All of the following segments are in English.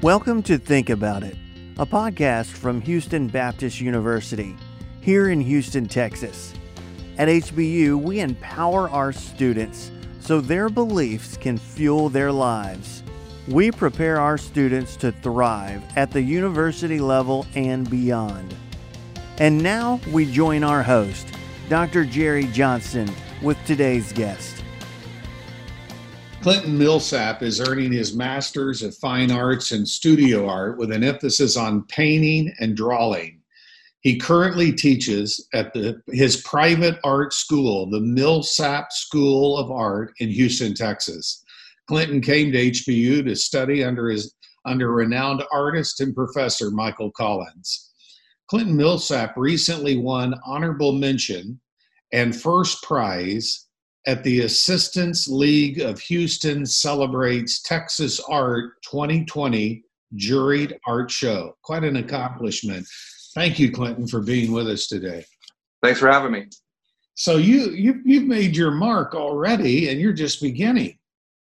Welcome to Think About It, a podcast from Houston Baptist University, here in Houston, Texas. At HBU, we empower our students so their beliefs can fuel their lives. We prepare our students to thrive at the university level and beyond. And now we join our host, Dr. Jerry Johnson, with today's guest. Clinton Millsap is earning his Master's of Fine Arts in Studio Art with an emphasis on painting and drawing. He currently teaches at his private art school, the Millsap School of Art in Houston, Texas. Clinton came to HBU to study under renowned artist and professor Michael Collins. Clinton Millsap recently won honorable mention and first prize at the Assistance League of Houston Celebrates Texas Art 2020 Juried Art Show. Quite an accomplishment. Thank you, Clinton, for being with us today. Thanks for having me. So you've made your mark already, and you're just beginning.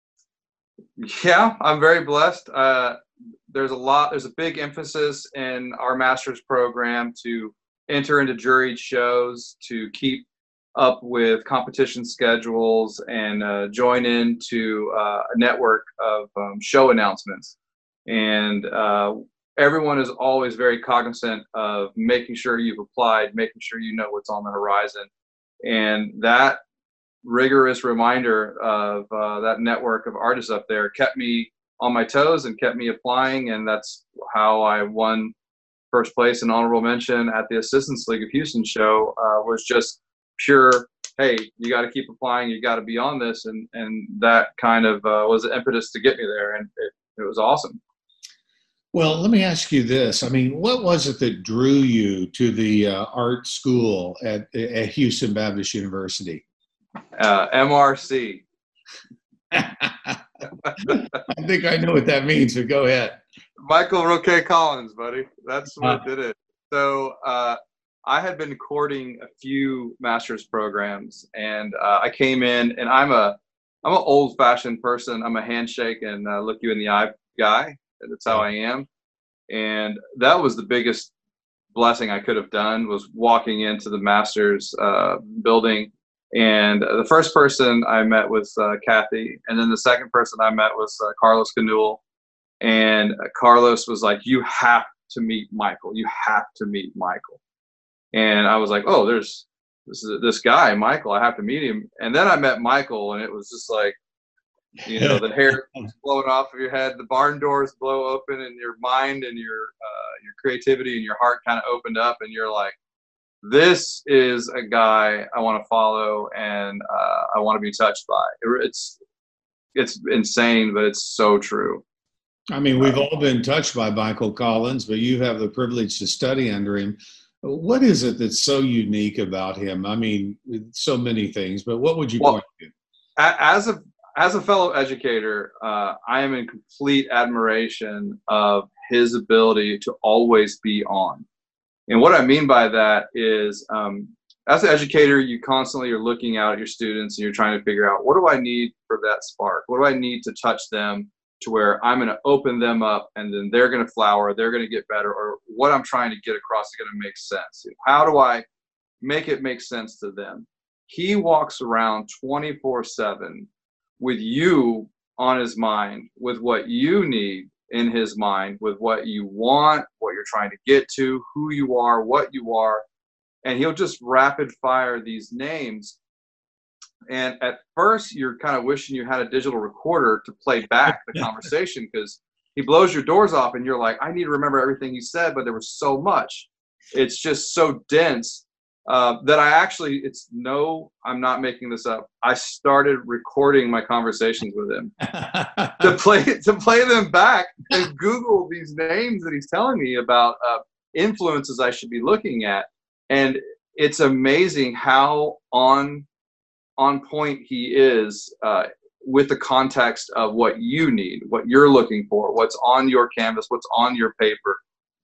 Yeah, I'm very blessed. There's a big emphasis in our master's program to enter into juried shows, to keep up with competition schedules, and join into a network of show announcements. And everyone is always very cognizant of making sure you've applied, making sure you know what's on the horizon. And that rigorous reminder of that network of artists up there kept me on my toes and kept me applying. And that's how I won first place and honorable mention at the Assistance League of Houston show. Was just pure, hey, you got to keep applying, you got to be on this, and that kind of was the impetus to get me there, and it was awesome. Well, let me ask you this. I mean, what was it that drew you to the art school at Houston Baptist University? MRC. I think I know what that means, but go ahead. Michael Roque Collins, buddy. That's what did it. So I had been courting a few master's programs, and I came in, and I'm an old-fashioned person. I'm a handshake and look you in the eye guy. That's how I am. And that was the biggest blessing I could have done, was walking into the master's building. And the first person I met was Kathy. And then the second person I met was Carlos Canul. And Carlos was like, you have to meet Michael. You have to meet Michael. And I was like, oh, there's this guy, Michael. I have to meet him. And then I met Michael, and it was just like, you know, the hair blowing off of your head, the barn doors blow open, and your mind and your creativity and your heart kind of opened up, and you're like, this is a guy I want to follow, and I want to be touched by. It's insane, but it's so true. I mean, we've all been touched by Michael Collins, but you have the privilege to study under him. What is it that's so unique about him? I mean, so many things, but what would you point to? As a fellow educator, I am in complete admiration of his ability to always be on. And what I mean by that is, as an educator, you constantly are looking out at your students, and you're trying to figure out, what do I need for that spark? What do I need to touch them to where I'm going to open them up, and then they're going to flower, they're going to get better, or what I'm trying to get across is going to make sense? How do I make it make sense to them? He walks around 24/7 with you on his mind, with what you need in his mind, with what you want, what you're trying to get to, who you are, what you are. And he'll just rapid fire these names. And at first, you're kind of wishing you had a digital recorder to play back the conversation, because he blows your doors off, and you're like, I need to remember everything he said, but there was so much. It's just so dense. That I'm not making this up. I started recording my conversations with him to play them back and Google these names that he's telling me about, influences I should be looking at. And it's amazing how on point he is with the context of what you need, what you're looking for, what's on your canvas, what's on your paper.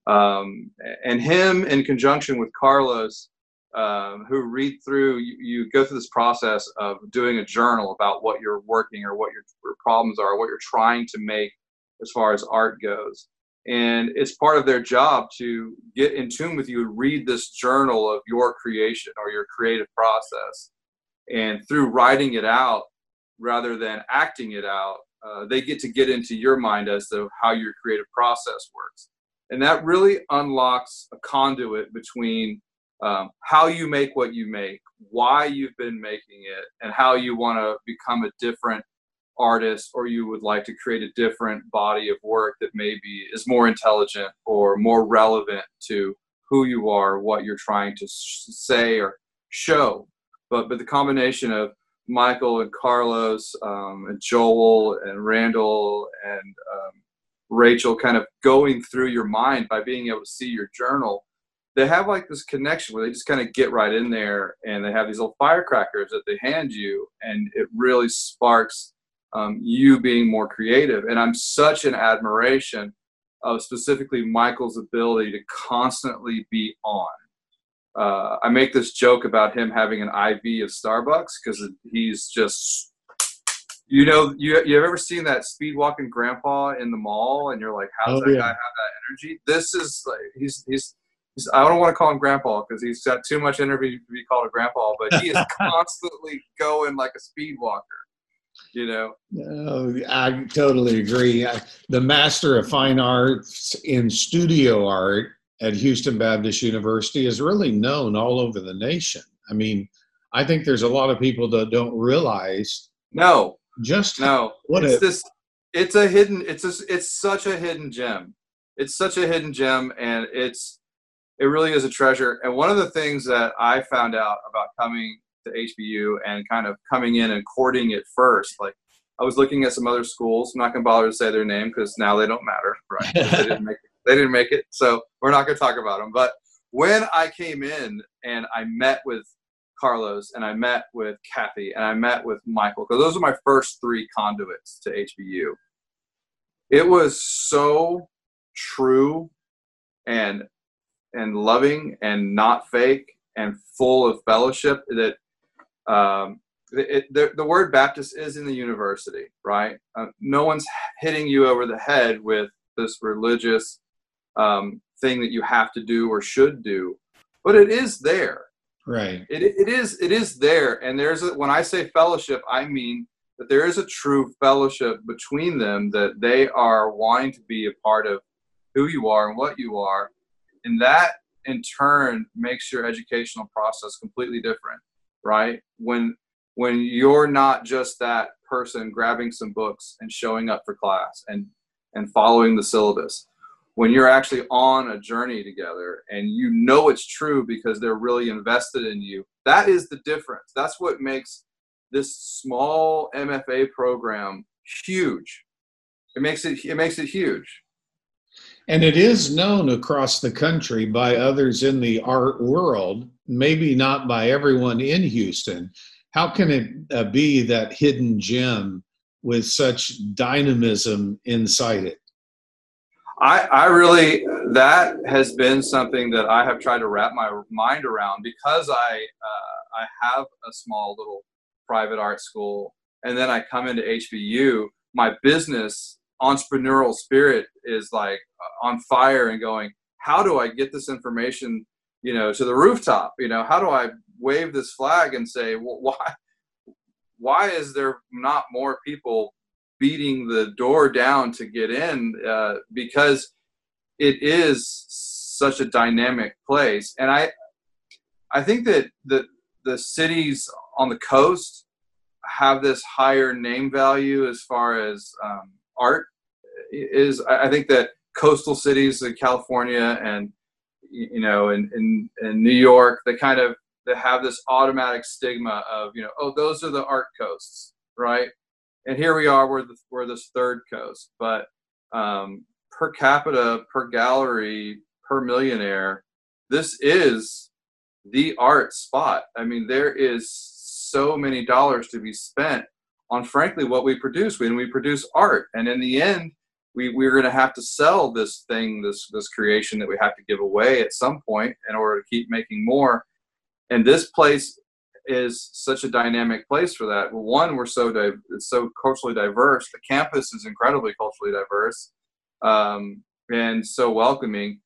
And him in conjunction with Carlos, who read through, you go through this process of doing a journal about what you're working or what your problems are, what you're trying to make as far as art goes. And it's part of their job to get in tune with you and read this journal of your creation or your creative process. And through writing it out rather than acting it out, they get into your mind as to how your creative process works. And that really unlocks a conduit between how you make what you make, why you've been making it, and how you want to become a different artist, or you would like to create a different body of work that maybe is more intelligent or more relevant to who you are, what you're trying to say or show. But the combination of Michael and Carlos and Joel and Randall and Rachel kind of going through your mind by being able to see your journal, they have like this connection where they just kind of get right in there, and they have these little firecrackers that they hand you, and it really sparks you being more creative. And I'm such an admiration of specifically Michael's ability to constantly be on. I make this joke about him having an IV of Starbucks because he's just, you have ever seen that speed walking grandpa in the mall, and you're like, how does that guy have that energy? This is like, he's I don't want to call him grandpa because he's got too much energy to be called a grandpa, but he is constantly going like a speed walker. No, I totally agree. The Master of Fine Arts in Studio Art at Houston Baptist University is really known all over the nation. I mean, I think there's a lot of people that don't realize. It's such a hidden gem. It's such a hidden gem, and it really is a treasure. And one of the things that I found out about coming to HBU and kind of coming in and courting it first, like I was looking at some other schools. I'm not going to bother to say their name because now they don't matter, right? They didn't make it, so we're not going to talk about them. But when I came in and I met with Carlos and I met with Kathy and I met with Michael, because those are my first three conduits to HBU, it was so true and loving and not fake and full of fellowship that the word Baptist is in the university, right? No one's hitting you over the head with this religious thing that you have to do or should do, but it is there. Right. It is there. And when I say fellowship, I mean that there is a true fellowship between them, that they are wanting to be a part of who you are and what you are. And that in turn makes your educational process completely different, right? When you're not just that person grabbing some books and showing up for class and following the syllabus, when you're actually on a journey together and you know it's true because they're really invested in you, that is the difference. That's what makes this small MFA program huge. It makes it huge. And it is known across the country by others in the art world, maybe not by everyone in Houston. How can it be that hidden gem with such dynamism inside it? I really, that has been something that I have tried to wrap my mind around, because I have a small little private art school, and then I come into HBU. My business entrepreneurial spirit is like on fire and going, how do I get this information, to the rooftop? How do I wave this flag and say, well, why is there not more people beating the door down to get in? Because it is such a dynamic place. And I think that the cities on the coast have this higher name value as far as art is. I think that coastal cities in California and in New York, they have this automatic stigma of those are the art coasts, right? And here we are, we're this third coast, but per capita, per gallery, per millionaire, this is the art spot. I mean, there is so many dollars to be spent on, frankly, what we produce. When we produce art, and in the end, we're going to have to sell this thing, this creation that we have to give away at some point in order to keep making more. And this place is such a dynamic place for that. Well, one, it's so culturally diverse. The campus is incredibly culturally diverse. and so welcoming.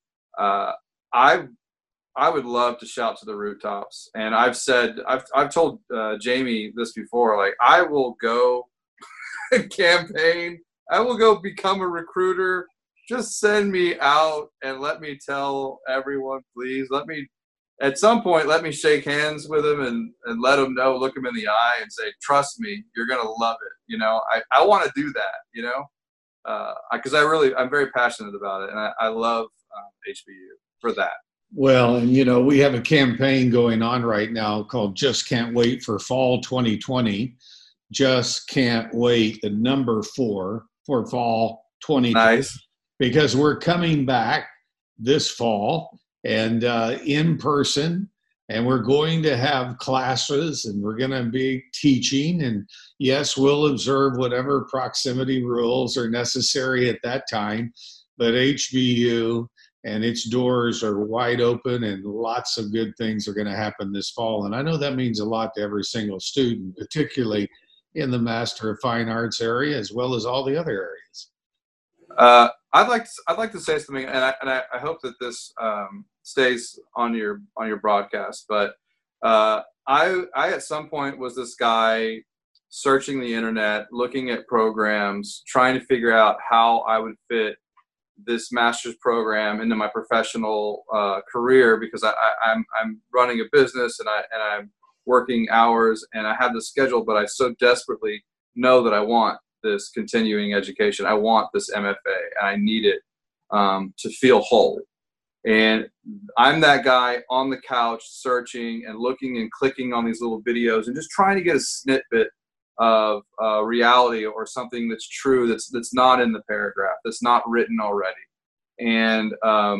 I would love to shout to the rooftops, and I've told Jamie this before. Like, I will go campaign. I will go become a recruiter. Just send me out and let me tell everyone, please. At some point, let me shake hands with him and let him know, look him in the eye and say, trust me, you're going to love it. I want to do that, because I'm very passionate about it. And I love HBU for that. Well, and we have a campaign going on right now called Just Can't Wait for Fall 2020. Just can't wait, the number 4 for Fall 2020. Nice. Because we're coming back this fall and in person, and we're going to have classes, and we're going to be teaching. And yes, we'll observe whatever proximity rules are necessary at that time, but HBU and its doors are wide open, and lots of good things are going to happen this fall. And I know that means a lot to every single student, particularly in the Master of Fine Arts area, as well as all the other areas. I'd like to say something, and I hope that this stays on your broadcast. But I at some point was this guy searching the internet, looking at programs, trying to figure out how I would fit this master's program into my professional career, because I'm running a business and I'm working hours and I have the schedule, but I so desperately know that I want this continuing education. I want this MFA, and I need it to feel whole. And I'm that guy on the couch searching and looking and clicking on these little videos and just trying to get a snippet of reality or something that's true, that's not in the paragraph, that's not written already. And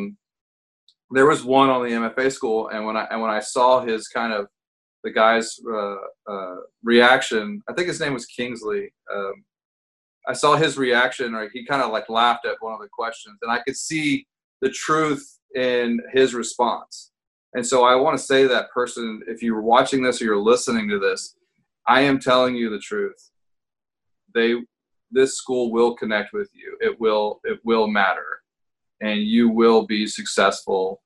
there was one on the MFA school, and when I saw his kind of the guy's reaction, I think his name was Kingsley. I saw his reaction, or he kind of like laughed at one of the questions, and I could see the truth in his response. And so I want to say to that person, if you're watching this or you're listening to this, I am telling you the truth. This school will connect with you. It will matter, and you will be successful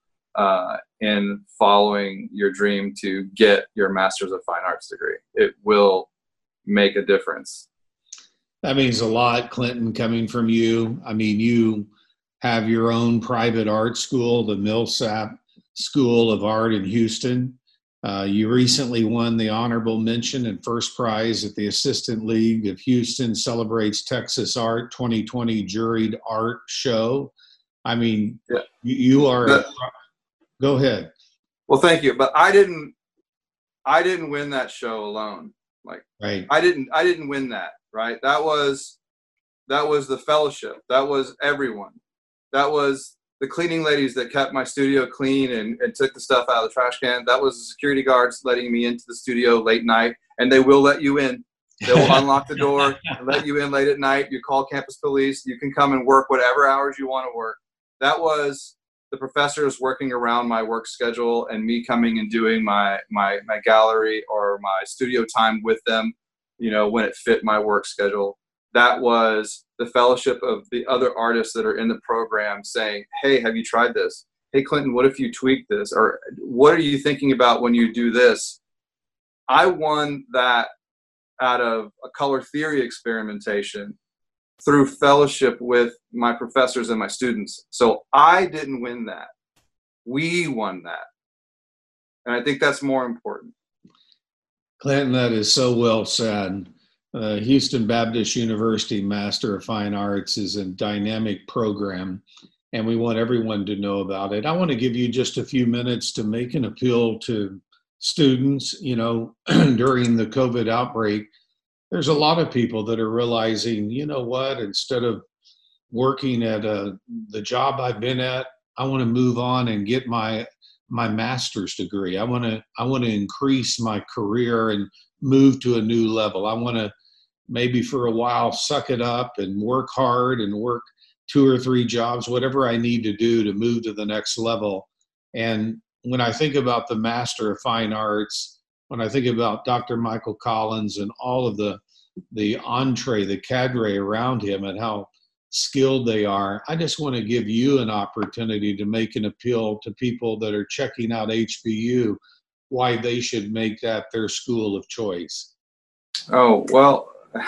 in following your dream to get your Master's of Fine Arts degree. It will make a difference. That means a lot, Clinton, coming from you. I mean, you have your own private art school, the Millsap School of Art in Houston. You recently won the honorable mention and first prize at the Assistant League of Houston Celebrates Texas Art 2020 Juried Art Show. I mean, yeah. You are. Go ahead. Well, thank you, but I didn't win that show alone. Like, right. I didn't win that. Right. That was the fellowship. That was everyone. That was the cleaning ladies that kept my studio clean and took the stuff out of the trash can. That was the security guards letting me into the studio late night, and they will let you in. They will unlock the door and let you in late at night. You call campus police. You can come and work whatever hours you want to work. That was the professors working around my work schedule and me coming and doing my gallery or my studio time with them, when it fit my work schedule. That was the fellowship of the other artists that are in the program saying, hey, have you tried this? Hey, Clinton, what if you tweak this? Or what are you thinking about when you do this? I won that out of a color theory experimentation through fellowship with my professors and my students. So I didn't win that. We won that. And I think that's more important. Clinton, that is so well said. Houston Baptist University Master of Fine Arts is a dynamic program, and we want everyone to know about it. I want to give you just a few minutes to make an appeal to students. During the COVID outbreak, there's a lot of people that are realizing, instead of working at the job I've been at, I want to move on and get my master's degree. I want to increase my career and move to a new level. I want to maybe for a while suck it up and work hard and work 2 or 3 jobs, whatever I need to do to move to the next level. And when I think about the Master of Fine Arts, when I think about Dr. Michael Collins and all of the cadre around him and how skilled they are. I just want to give you an opportunity to make an appeal to people that are checking out HBU, why they should make that their school of choice. Oh, well,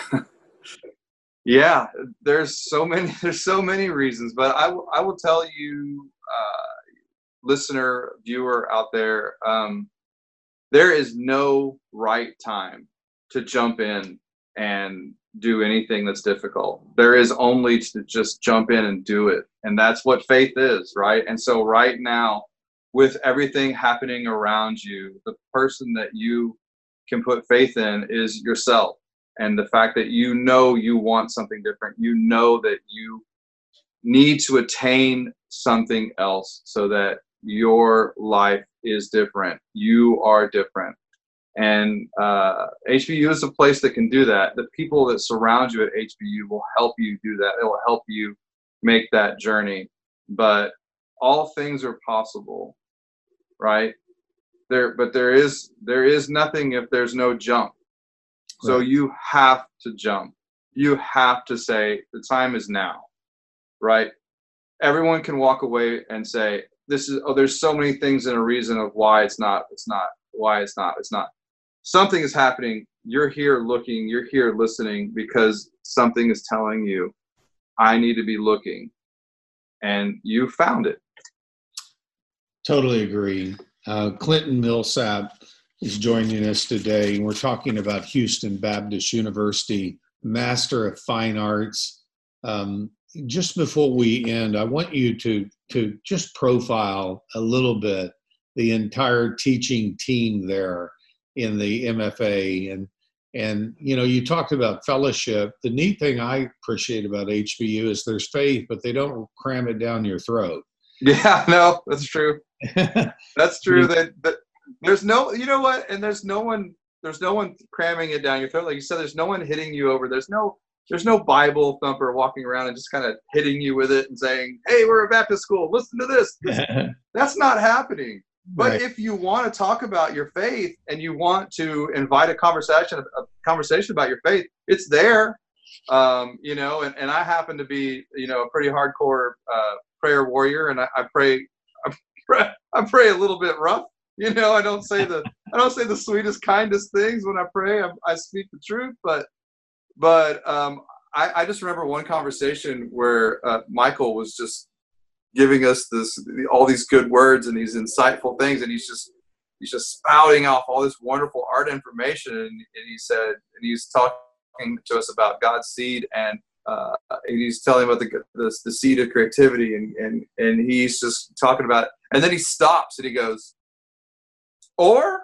yeah, there's so many reasons, but I will tell you, listener, viewer out there, there is no right time to jump in and do anything that's difficult. There is only to just jump in and do it. And that's what faith is, right? And so right now, with everything happening around you, the person that you can put faith in is yourself. And the fact that you know you want something different, you know that you need to attain something else so that your life is different. You are different. And HBU is a place that can do that. The people that surround you at HBU will help you do that. It will help you make that journey. But all things are possible, right? But there is nothing if there's no jump. So you have to jump. You have to say the time is now, right? Everyone can walk away and say, there's so many things and a reason of why it's not. Something is happening. You're here looking, you're here listening because something is telling you, I need to be looking. And you found it. Totally agree. Clinton Millsap is joining us today, and we're talking about Houston Baptist University, Master of Fine Arts. Just before we end, I want you to just profile a little bit the entire teaching team there in the MFA. And you talked about fellowship. The neat thing I appreciate about HBU is there's faith, but they don't cram it down your throat. Yeah, no, that's true. That's true. That there's no, you know what? And there's no one cramming it down your throat. Like you said, there's no one hitting you over. There's no Bible thumper walking around and just kind of hitting you with it and saying, hey, we're a Baptist school. Listen to this. That's not happening. But right. If you want to talk about your faith and you want to invite a conversation about your faith, it's there. And I happen to be, a pretty hardcore prayer warrior, and I pray a little bit rough. I don't say the sweetest, kindest things when I pray. I speak the truth, but I just remember one conversation where Michael was just giving us all these good words and these insightful things, and he's just spouting off all this wonderful art information, and he's talking to us about God's seed, and he's telling about the seed of creativity, and he's just talking about it. And then he stops and he goes, or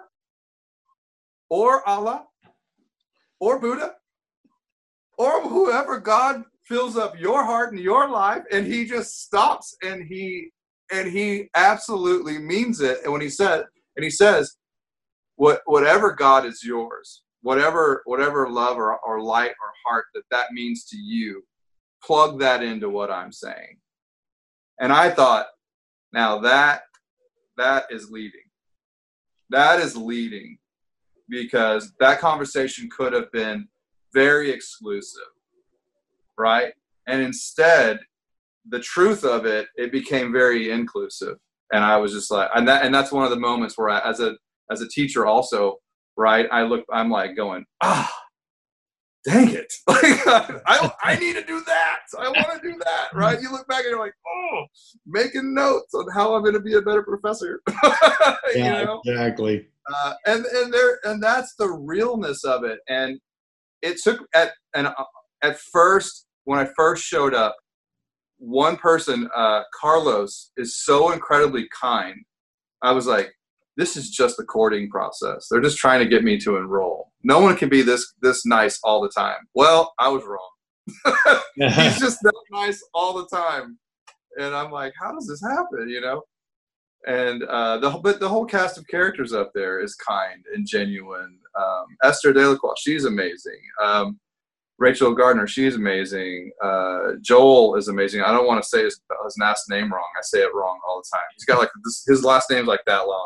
Allah, or Buddha, or whoever God fills up your heart and your life. And he just stops, and he absolutely means it. And when he says, whatever God is yours, whatever love or light or heart that means to you, plug that into what I'm saying. And I thought, now that is leading. That is leading, because that conversation could have been very exclusive, right? And instead, the truth of it became very inclusive. And I was just like, and that's one of the moments where as a teacher also, right, I'm like going, dang it. I need to do that. I want to do that, right? You look back and you're like, making notes on how I'm going to be a better professor. Yeah, exactly. And that's the realness of it. And it took at first, when I first showed up, one person, Carlos, is so incredibly kind. I was like, this is just the courting process. They're just trying to get me to enroll. No one can be this nice all the time. Well, I was wrong. He's just that nice all the time. And I'm like, how does this happen, And the whole cast of characters up there is kind and genuine. Esther Delacroix, she's amazing. Rachel Gardner, she's amazing. Joel is amazing. I don't want to say his last name wrong. I say it wrong all the time. He's got his last name's like that long.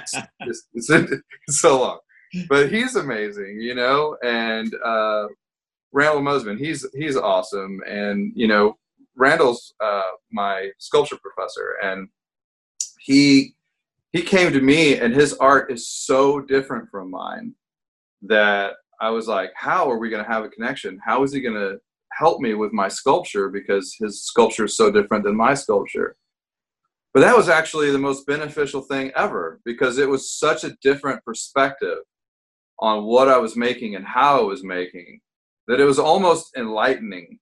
It's so long. But he's amazing, And Randall Mosman, he's awesome. And, Randall's my sculpture professor, and he came to me, and his art is so different from mine that I was like, how are we going to have a connection? How is he going to help me with my sculpture, because his sculpture is so different than my sculpture? But that was actually the most beneficial thing ever, because it was such a different perspective on what I was making and how I was making, that it was almost enlightening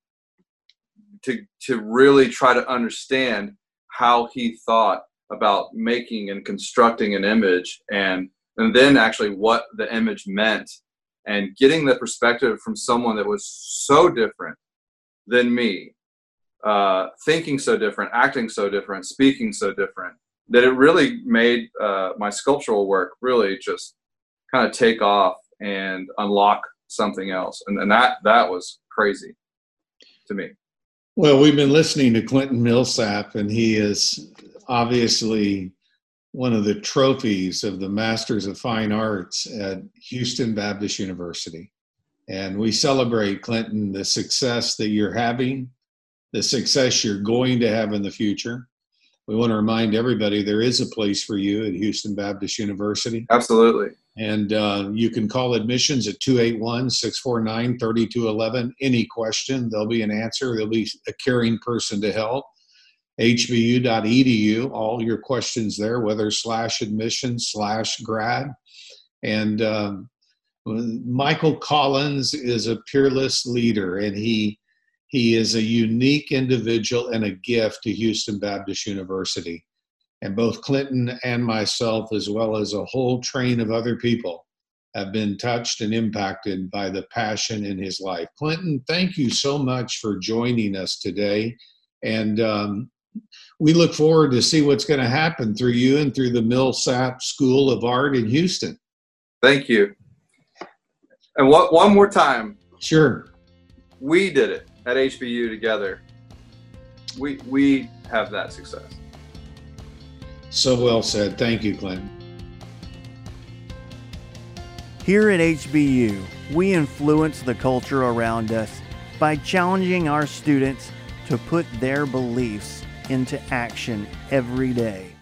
to really try to understand how he thought about making and constructing an image, and then actually what the image meant, and getting the perspective from someone that was so different than me, thinking so different, acting so different, speaking so different, that it really made my sculptural work really just kind of take off and unlock something else. And that was crazy to me. Well, we've been listening to Clinton Millsap, and he is obviously one of the trophies of the Masters of Fine Arts at Houston Baptist University. And we celebrate, Clinton, the success that you're having, the success you're going to have in the future. We want to remind everybody there is a place for you at Houston Baptist University. Absolutely. And you can call admissions at 281-649-3211. Any question, there'll be an answer. There'll be a caring person to help. hbu.edu, all your questions there, whether /admission/grad. And Michael Collins is a peerless leader, and he is a unique individual and a gift to Houston Baptist University. And both Clinton and myself, as well as a whole train of other people, have been touched and impacted by the passion in his life. Clinton, thank you so much for joining us today. And we look forward to see what's going to happen through you and through the Millsap School of Art in Houston. Thank you. And one more time. Sure. We did it at HBU together. We have that success. So well said. Thank you, Clinton. Here at HBU, we influence the culture around us by challenging our students to put their beliefs into action every day.